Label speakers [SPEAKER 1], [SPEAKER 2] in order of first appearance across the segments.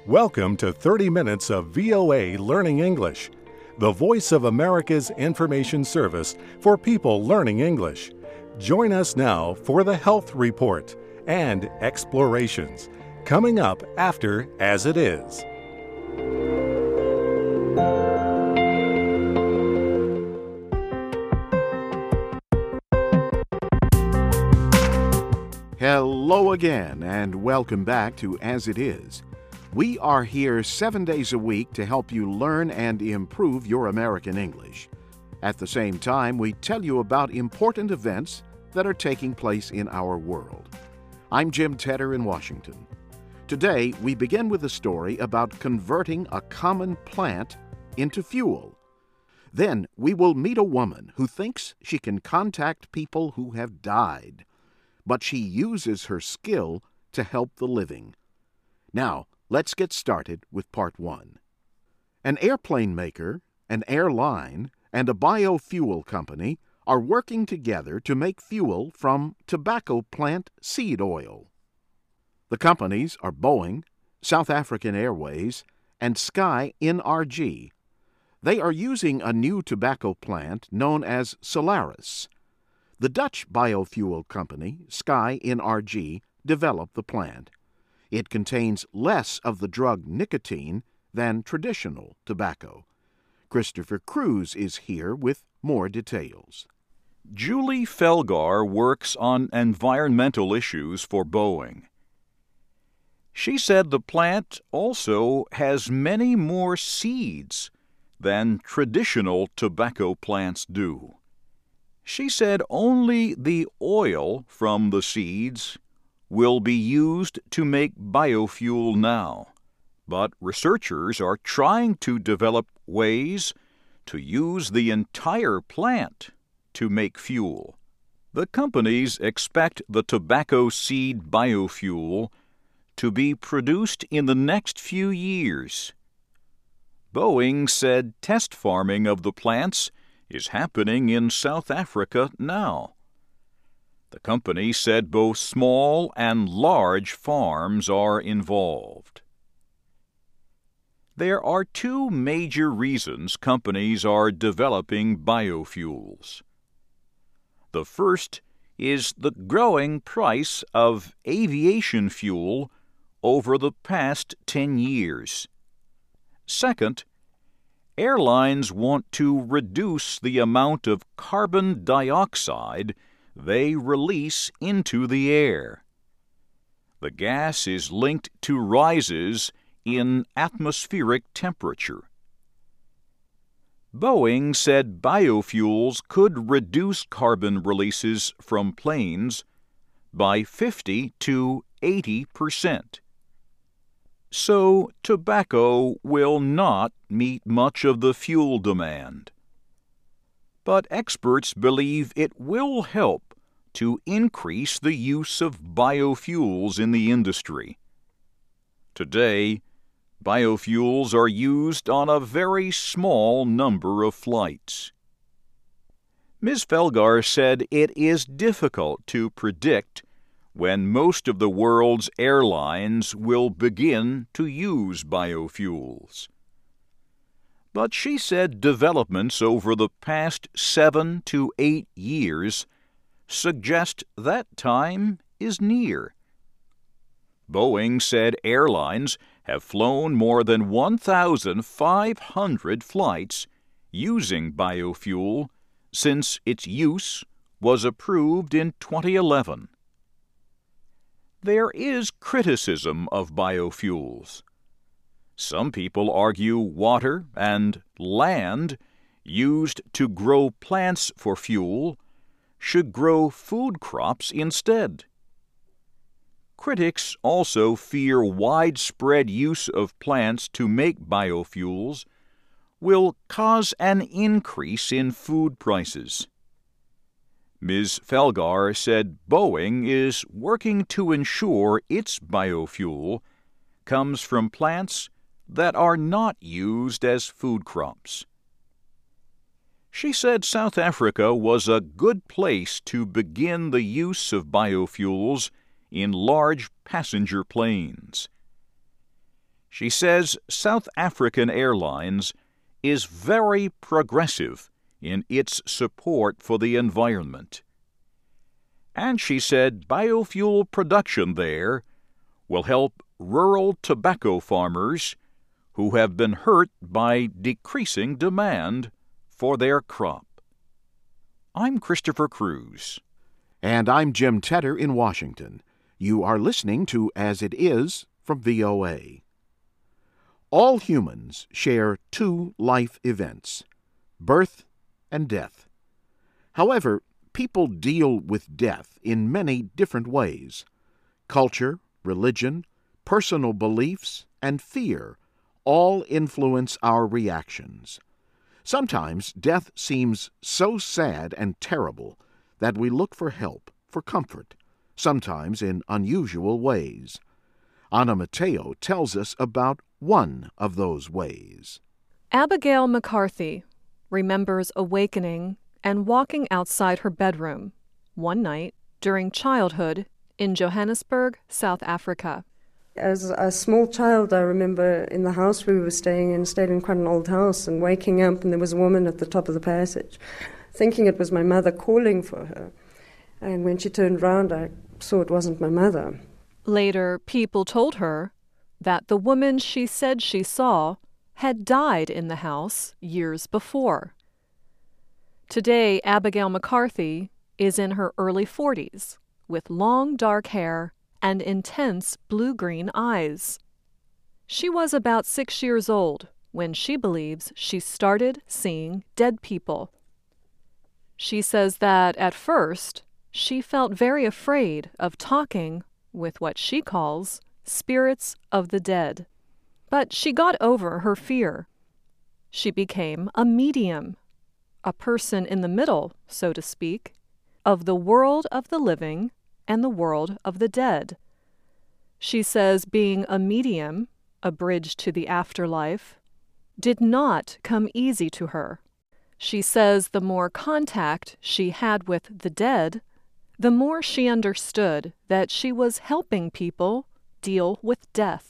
[SPEAKER 1] Welcome to 30 Minutes of VOA Learning English, the voice of America's information service for people learning English. Join us now for the Health Report and Explorations, coming up after As It Is.
[SPEAKER 2] Hello again, and welcome back to As It Is. We are here 7 days a week to help you learn and improve your American English. At the same time, we tell you about important events that are taking place in our world. I'm Jim Tedder in Washington. Today, we begin with a story about converting a common plant into fuel. Then, we will meet a woman who thinks she can contact people who have died, but she uses her skill to help the living. Now, let's get started with part one. An airplane maker, an airline, and a biofuel company are working together to make fuel from tobacco plant seed oil. The companies are Boeing, South African Airways, and Sky NRG. They are using a new tobacco plant known as Solaris. The Dutch biofuel company, Sky NRG, developed the plant. It contains less of the drug nicotine than traditional tobacco. Christopher Cruz is here with more details.
[SPEAKER 3] Julie Felgar works on environmental issues for Boeing. She said the plant also has many more seeds than traditional tobacco plants do. She said only the oil from the seeds will be used to make biofuel now, but researchers are trying to develop ways to use the entire plant to make fuel. The companies expect the tobacco seed biofuel to be produced in the next few years. Boeing said test farming of the plants is happening in South Africa now. The company said both small and large farms are involved. There are two major reasons companies are developing biofuels. The first is the growing price of aviation fuel over the past 10 years. Second, airlines want to reduce the amount of carbon dioxide they release into the air. The gas is linked to rises in atmospheric temperature. Boeing said biofuels could reduce carbon releases from planes by 50 to 80%. So tobacco will not meet much of the fuel demand. But experts believe it will help to increase the use of biofuels in the industry. Today, biofuels are used on a very small number of flights. Ms. Felgar said it is difficult to predict when most of the world's airlines will begin to use biofuels. But she said developments over the past 7 to 8 years suggest that time is near. Boeing said airlines have flown more than 1,500 flights using biofuel since its use was approved in 2011. There is criticism of biofuels. Some people argue water and land used to grow plants for fuel should grow food crops instead. Critics also fear widespread use of plants to make biofuels will cause an increase in food prices. Ms. Felgar said Boeing is working to ensure its biofuel comes from plants that are not used as food crops. She said South Africa was a good place to begin the use of biofuels in large passenger planes. She says South African Airlines is very progressive in its support for the environment. And she said biofuel production there will help rural tobacco farmers who have been hurt by decreasing demand for their crop. I'm Christopher Cruz.
[SPEAKER 2] And I'm Jim Tedder in Washington. You are listening to As It Is from VOA. All humans share two life events, birth and death. However, people deal with death in many different ways. Culture, religion, personal beliefs, and fear all influence our reactions. Sometimes death seems so sad and terrible that we look for help, for comfort, sometimes in unusual ways. Anna Mateo tells us about one of those ways.
[SPEAKER 4] Abigail McCarthy remembers awakening and walking outside her bedroom one night during childhood in Johannesburg, South Africa.
[SPEAKER 5] As a small child, I remember in the house we were stayed in quite an old house, and waking up and there was a woman at the top of the passage, thinking it was my mother calling for her. And when she turned round, I saw it wasn't my mother.
[SPEAKER 4] Later, people told her that the woman she said she saw had died in the house years before. Today, Abigail McCarthy is in her early 40s, with long dark hair and intense blue-green eyes. She was about 6 years old when she believes she started seeing dead people. She says that at first, she felt very afraid of talking with what she calls spirits of the dead. But she got over her fear. She became a medium, a person in the middle, so to speak, of the world of the living and the world of the dead. She says being a medium, a bridge to the afterlife, did not come easy to her. She says the more contact she had with the dead, the more she understood that she was helping people deal with death.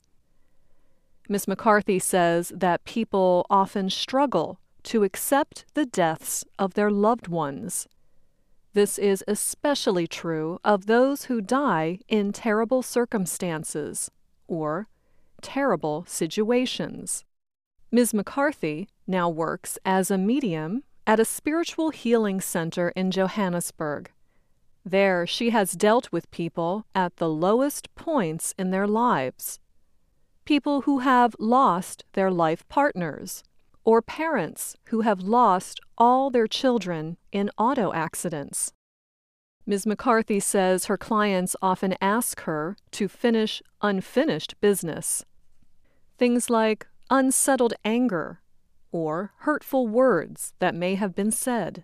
[SPEAKER 4] Ms. McCarthy says that people often struggle to accept the deaths of their loved ones. This is especially true of those who die in terrible circumstances or terrible situations. Ms. McCarthy now works as a medium at a spiritual healing center in Johannesburg. There, she has dealt with people at the lowest points in their lives. People who have lost their life partners, or parents who have lost all their children in auto accidents. Ms. McCarthy says her clients often ask her to finish unfinished business. Things like unsettled anger or hurtful words that may have been said.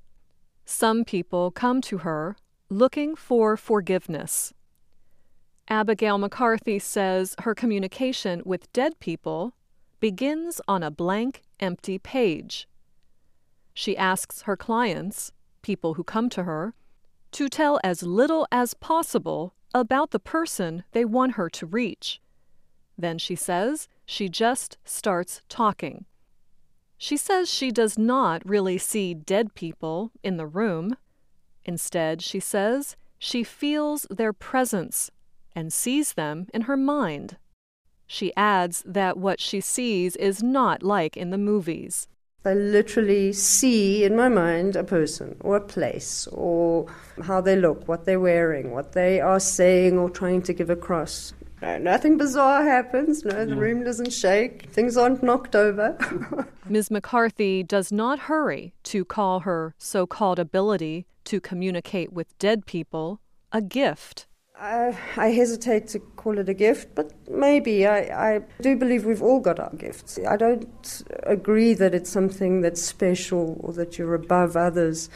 [SPEAKER 4] Some people come to her looking for forgiveness. Abigail McCarthy says her communication with dead people begins on a blank, empty page. She asks her clients, people who come to her, to tell as little as possible about the person they want her to reach. Then she says she just starts talking. She says she does not really see dead people in the room. Instead, she says, she feels their presence and sees them in her mind. She adds that what she sees is not like in the movies.
[SPEAKER 5] I literally see in my mind a person or a place or how they look, what they're wearing, what they are saying or trying to give across. Nothing bizarre happens. No, the room doesn't shake. Things aren't knocked over.
[SPEAKER 4] Ms. McCarthy does not hurry to call her so-called ability to communicate with dead people a gift.
[SPEAKER 5] I hesitate to call it a gift, but maybe. I do believe we've all got our gifts. I don't agree that it's something that's special or that you're above others.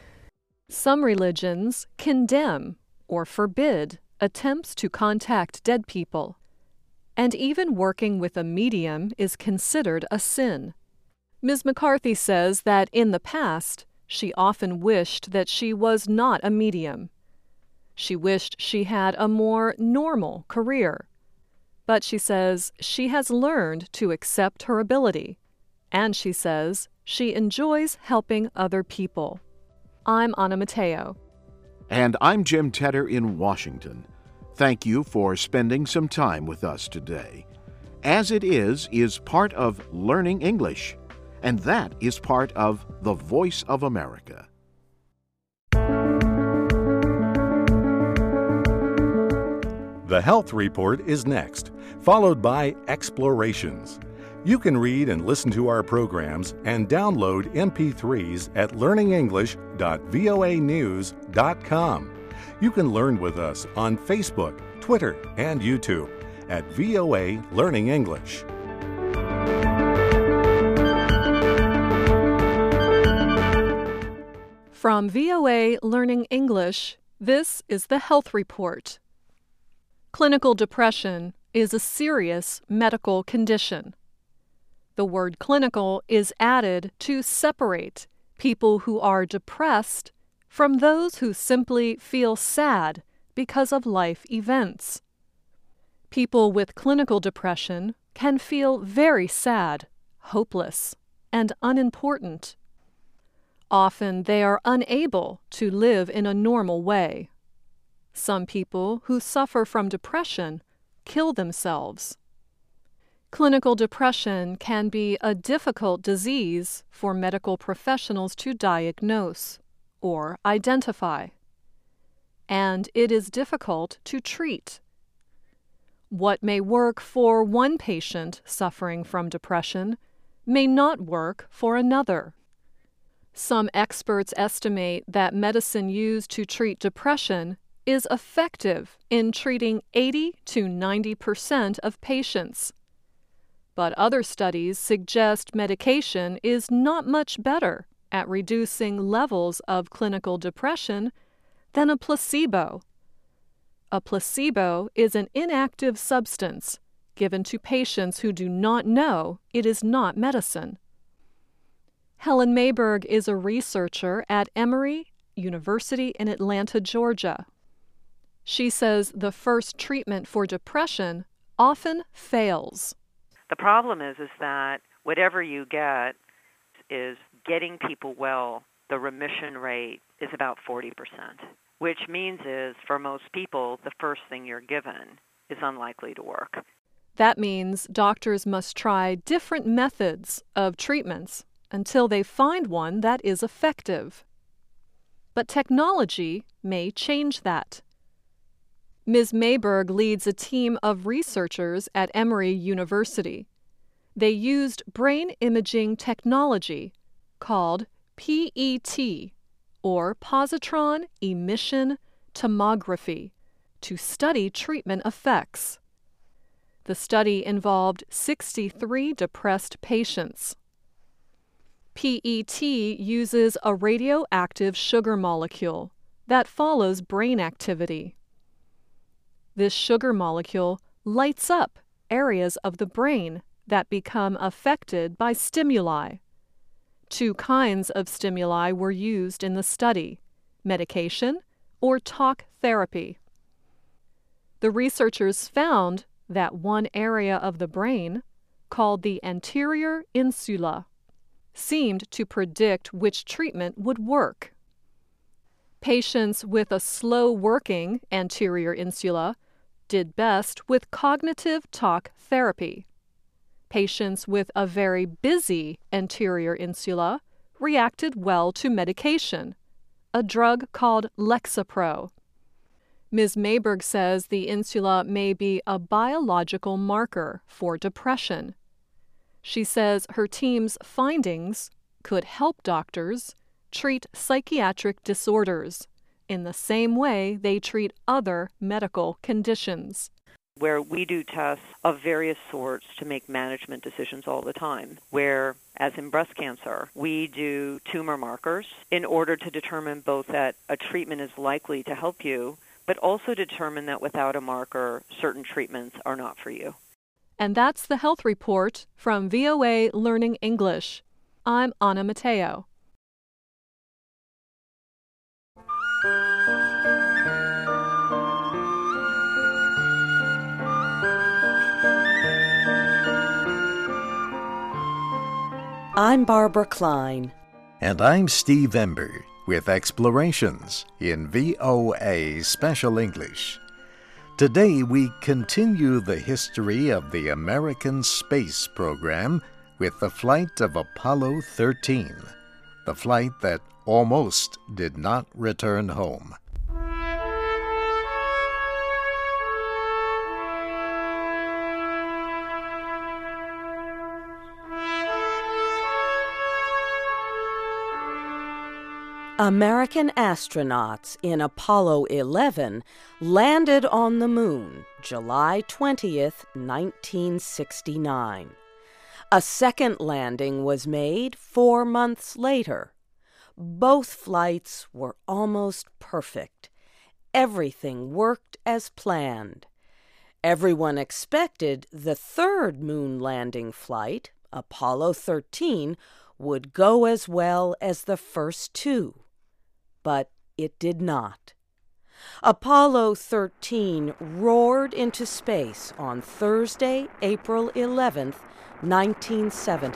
[SPEAKER 4] Some religions condemn or forbid attempts to contact dead people, and even working with a medium is considered a sin. Ms. McCarthy says that in the past, she often wished that she was not a medium. She wished she had a more normal career. But she says she has learned to accept her ability, and she says she enjoys helping other people. I'm Anna Matteo.
[SPEAKER 2] And I'm Jim Tedder in Washington. Thank you for spending some time with us today. As It Is part of Learning English, and that is part of The Voice of America.
[SPEAKER 1] The Health Report is next, followed by Explorations. You can read and listen to our programs and download MP3s at learningenglish.voanews.com. You can learn with us on Facebook, Twitter, and YouTube at VOA Learning English.
[SPEAKER 4] From VOA Learning English, this is the Health Report. Clinical depression is a serious medical condition. The word clinical is added to separate people who are depressed from those who simply feel sad because of life events. People with clinical depression can feel very sad, hopeless, and unimportant. Often they are unable to live in a normal way. Some people who suffer from depression kill themselves. Clinical depression can be a difficult disease for medical professionals to diagnose or identify, and it is difficult to treat. What may work for one patient suffering from depression may not work for another. Some experts estimate that medicine used to treat depression is effective in treating 80 to 90% of patients. But other studies suggest medication is not much better at reducing levels of clinical depression than a placebo. A placebo is an inactive substance given to patients who do not know it is not medicine. Helen Mayberg is a researcher at Emory University in Atlanta, Georgia. She says the first treatment for depression often fails.
[SPEAKER 6] The problem is that whatever you get is getting people well. The remission rate is about 40%, which means for most people, the first thing you're given is unlikely to work.
[SPEAKER 4] That means doctors must try different methods of treatments until they find one that is effective. But technology may change that. Ms. Mayberg leads a team of researchers at Emory University. They used brain imaging technology called PET, or positron emission tomography, to study treatment effects. The study involved 63 depressed patients. PET uses a radioactive sugar molecule that follows brain activity. This sugar molecule lights up areas of the brain that become affected by stimuli. Two kinds of stimuli were used in the study: medication or talk therapy. The researchers found that one area of the brain, called the anterior insula, seemed to predict which treatment would work. Patients with a slow-working anterior insula did best with cognitive talk therapy. Patients with a very busy anterior insula reacted well to medication, a drug called Lexapro. Ms. Mayberg says the insula may be a biological marker for depression. She says her team's findings could help doctors treat psychiatric disorders in the same way they treat other medical conditions.
[SPEAKER 6] Where we do tests of various sorts to make management decisions all the time, where, as in breast cancer, we do tumor markers in order to determine both that a treatment is likely to help you, but also determine that without a marker, certain treatments are not for you.
[SPEAKER 4] And that's the Health Report from VOA Learning English. I'm Anna Matteo.
[SPEAKER 7] I'm Barbara Klein.
[SPEAKER 1] And I'm Steve Ember with Explorations in VOA Special English. Today we continue the history of the American space program with the flight of Apollo 13, the flight that almost did not return home.
[SPEAKER 7] American astronauts in Apollo 11 landed on the moon July 20th, 1969. A second landing was made 4 months later. Both flights were almost perfect. Everything worked as planned. Everyone expected the third moon landing flight, Apollo 13, would go as well as the first two. But it did not. Apollo 13 roared into space on Thursday, April 11th, 1970.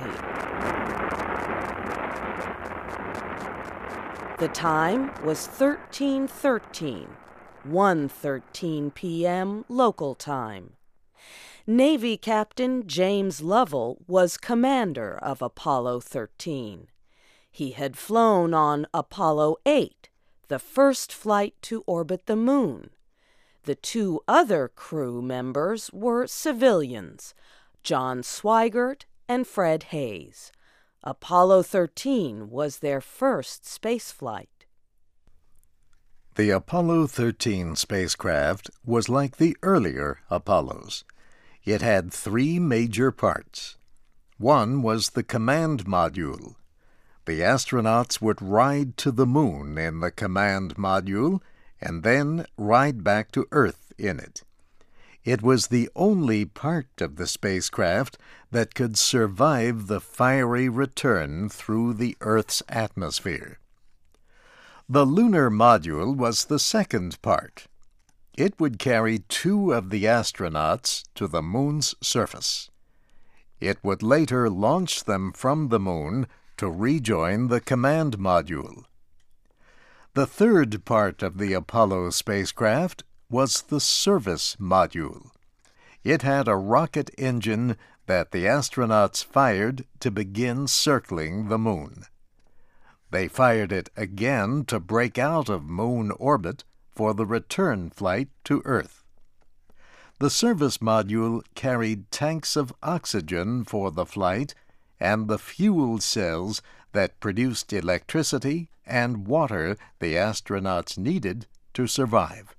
[SPEAKER 7] The time was 13:13, 1:13 p.m. local time. Navy Captain James Lovell was commander of Apollo 13. He had flown on Apollo 8, the first flight to orbit the moon. The two other crew members were civilians, John Swigert and Fred Haise. Apollo 13 was their first spaceflight.
[SPEAKER 1] The Apollo 13 spacecraft was like the earlier Apollos. It had 3 major parts. One was the command module. The astronauts would ride to the moon in the command module and then ride back to Earth in it. It was the only part of the spacecraft that could survive the fiery return through the Earth's atmosphere. The lunar module was the second part. It would carry 2 of the astronauts to the moon's surface. It would later launch them from the moon to rejoin the command module. The third part of the Apollo spacecraft was the service module. It had a rocket engine that the astronauts fired to begin circling the moon. They fired it again to break out of moon orbit for the return flight to Earth. The service module carried tanks of oxygen for the flight and the fuel cells that produced electricity and water the astronauts needed to survive.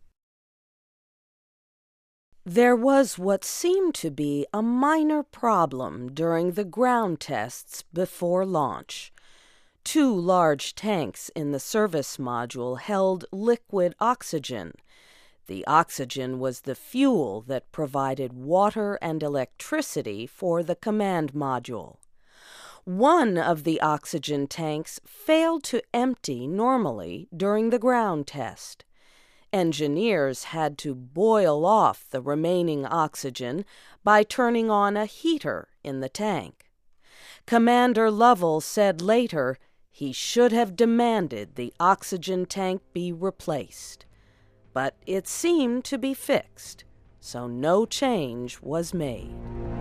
[SPEAKER 7] There was what seemed to be a minor problem during the ground tests before launch. 2 large tanks in the service module held liquid oxygen. The oxygen was the fuel that provided water and electricity for the command module. One of the oxygen tanks failed to empty normally during the ground test. Engineers had to boil off the remaining oxygen by turning on a heater in the tank. Commander Lovell said later he should have demanded the oxygen tank be replaced. But it seemed to be fixed, so no change was made.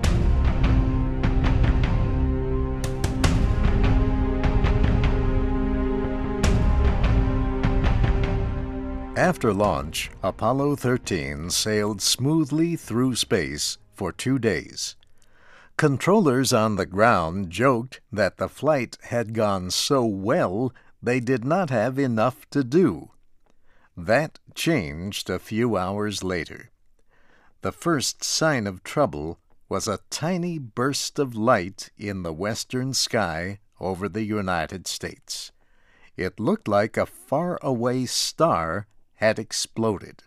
[SPEAKER 1] After launch, Apollo 13 sailed smoothly through space for 2 days. Controllers on the ground joked that the flight had gone so well they did not have enough to do. That changed a few hours later. The first sign of trouble was a tiny burst of light in the western sky over the United States. It looked like a faraway star had exploded.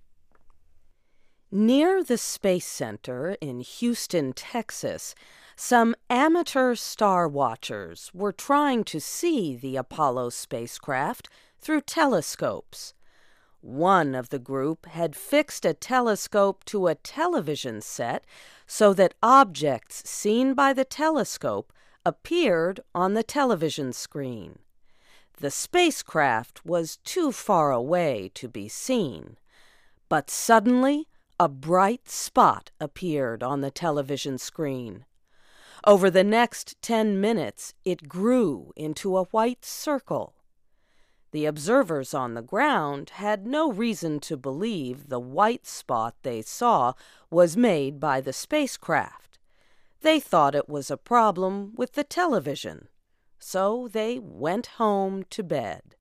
[SPEAKER 7] Near the Space Center in Houston, Texas, some amateur star watchers were trying to see the Apollo spacecraft through telescopes. One of the group had fixed a telescope to a television set so that objects seen by the telescope appeared on the television screen. The spacecraft was too far away to be seen, but suddenly a bright spot appeared on the television screen. Over the next 10 minutes, it grew into a white circle. The observers on the ground had no reason to believe the white spot they saw was made by the spacecraft. They thought it was a problem with the television, so they went home to bed.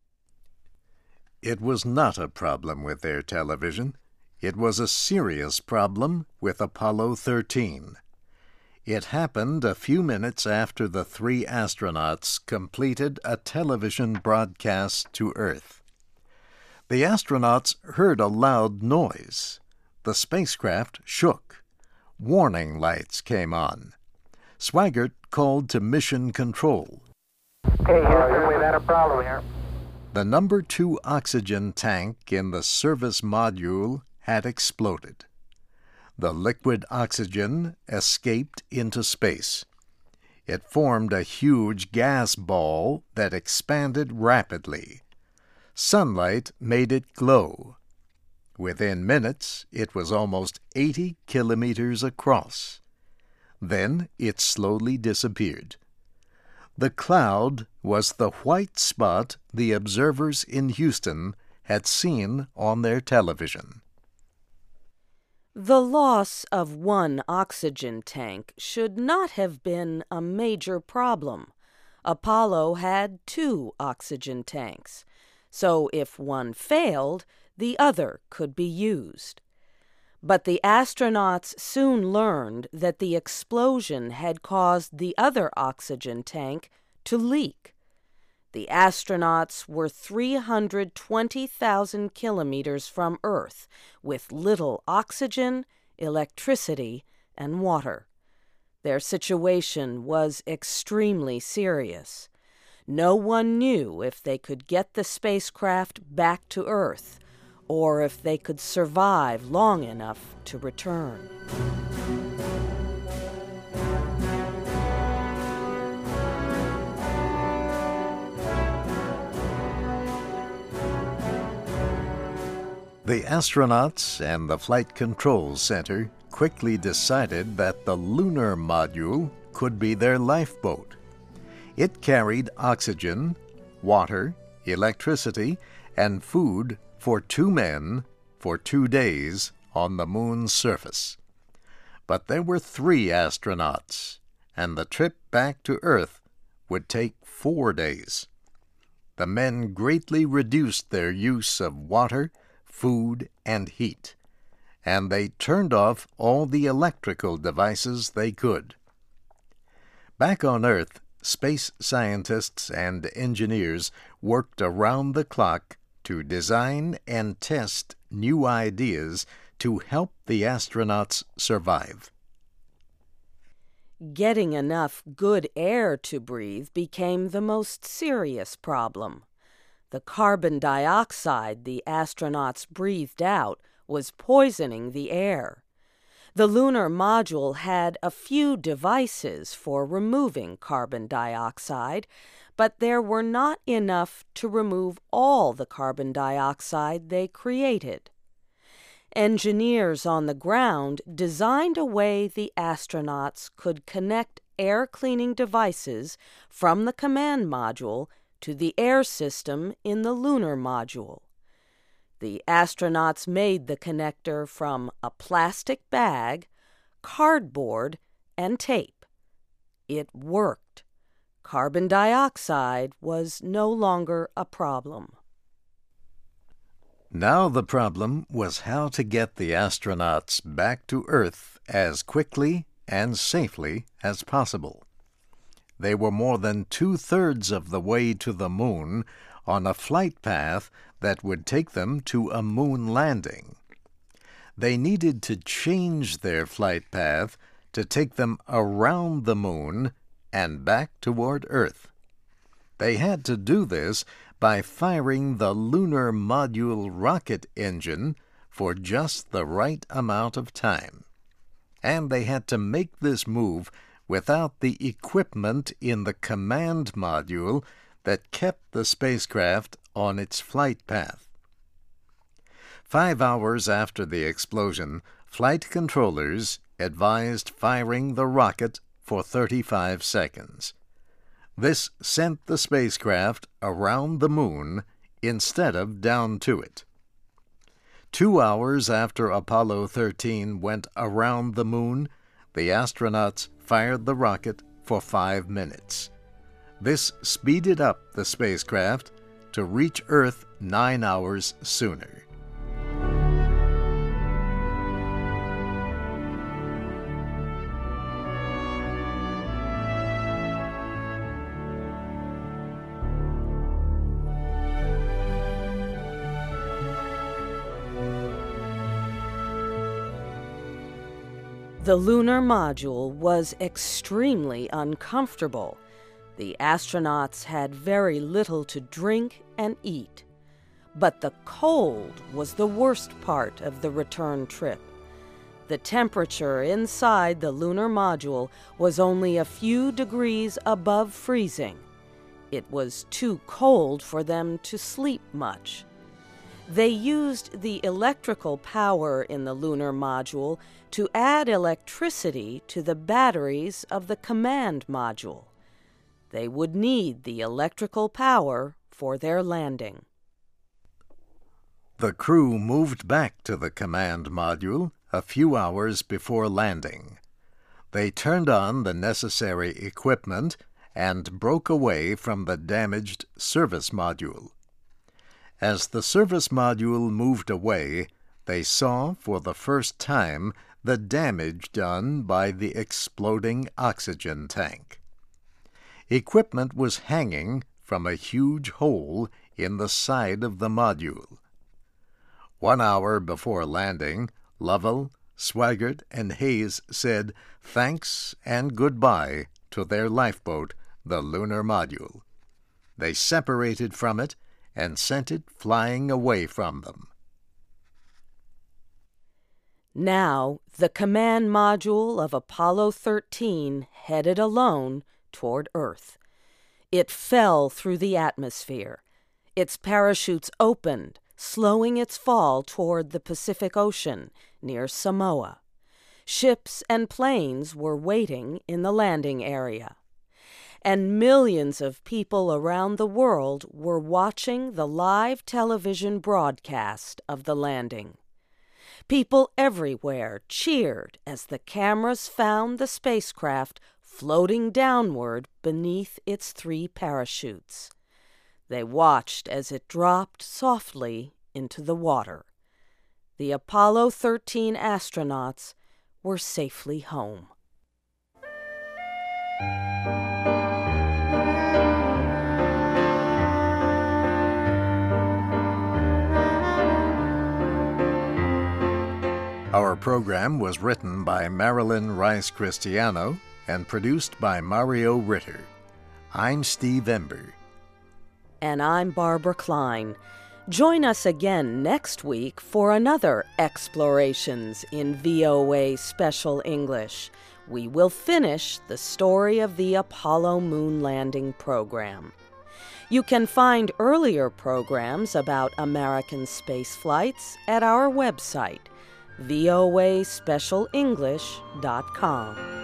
[SPEAKER 8] It was not a problem with their television. It was a serious problem with Apollo 13. It happened a few minutes after the 3 astronauts completed a television broadcast to Earth. The astronauts heard a loud noise. The spacecraft shook. Warning lights came on. Swaggart called to Mission Control.
[SPEAKER 9] Okay, Houston, we've had a problem here.
[SPEAKER 8] The number 2 oxygen tank in the service module had exploded. The liquid oxygen escaped into space. It formed a huge gas ball that expanded rapidly. Sunlight made it glow. Within minutes, it was almost 80 kilometers across. Then it slowly disappeared. The cloud was the white spot the observers in Houston had seen on their television.
[SPEAKER 7] The loss of one oxygen tank should not have been a major problem. Apollo had 2 oxygen tanks, so if one failed, the other could be used. But the astronauts soon learned that the explosion had caused the other oxygen tank to leak. The astronauts were 320,000 kilometers from Earth with little oxygen, electricity, and water. Their situation was extremely serious. No one knew if they could get the spacecraft back to Earth or if they could survive long enough to return.
[SPEAKER 8] The astronauts and the Flight Control Center quickly decided that the lunar module could be their lifeboat. It carried oxygen, water, electricity, and food for 2 men for 2 days on the moon's surface. But there were 3 astronauts, and the trip back to Earth would take 4 days. The men greatly reduced their use of water, food, and heat, and they turned off all the electrical devices they could. Back on Earth, space scientists and engineers worked around the clock to design and test new ideas to help the astronauts survive.
[SPEAKER 7] Getting enough good air to breathe became the most serious problem. The carbon dioxide the astronauts breathed out was poisoning the air. The lunar module had a few devices for removing carbon dioxide, but there were not enough to remove all the carbon dioxide they created. Engineers on the ground designed a way the astronauts could connect air-cleaning devices from the command module to the air system in the lunar module. The astronauts made the connector from a plastic bag, cardboard, and tape. It worked. Carbon dioxide was no longer a problem.
[SPEAKER 8] Now the problem was how to get the astronauts back to Earth as quickly and safely as possible. They were more than 2/3 of the way to the moon on a flight path that would take them to a moon landing. They needed to change their flight path to take them around the moon and back toward Earth. They had to do this by firing the lunar module rocket engine for just the right amount of time. And they had to make this move without the equipment in the command module that kept the spacecraft on its flight path. 5 hours after the explosion, flight controllers advised firing the rocket for 35 seconds. This sent the spacecraft around the moon instead of down to it. 2 hours after Apollo 13 went around the moon, the astronauts fired the rocket for 5 minutes. This speeded up the spacecraft to reach Earth 9 hours sooner.
[SPEAKER 7] The lunar module was extremely uncomfortable. The astronauts had very little to drink and eat. But the cold was the worst part of the return trip. The temperature inside the lunar module was only a few degrees above freezing. It was too cold for them to sleep much. They used the electrical power in the lunar module to add electricity to the batteries of the command module. They would need the electrical power for their landing.
[SPEAKER 8] The crew moved back to the command module a few hours before landing. They turned on the necessary equipment and broke away from the damaged service module. As the service module moved away, they saw for the first time the damage done by the exploding oxygen tank. Equipment was hanging from a huge hole in the side of the module. 1 hour before landing, Lovell, Swaggart, and Hayes said thanks and goodbye to their lifeboat, the lunar module. They separated from it and sent it flying away from them.
[SPEAKER 7] Now, the command module of Apollo 13 headed alone toward Earth. It fell through the atmosphere. Its parachutes opened, slowing its fall toward the Pacific Ocean near Samoa. Ships and planes were waiting in the landing area. And millions of people around the world were watching the live television broadcast of the landing. People everywhere cheered as the cameras found the spacecraft floating downward beneath its 3 parachutes. They watched as it dropped softly into the water. The Apollo 13 astronauts were safely home.
[SPEAKER 8] Our program was written by Marilyn Rice Cristiano and produced by Mario Ritter. I'm Steve Ember.
[SPEAKER 7] And I'm Barbara Klein. Join us again next week for another Explorations in VOA Special English. We will finish the story of the Apollo moon landing program. You can find earlier programs about American space flights at our website, voaspecialenglish.com.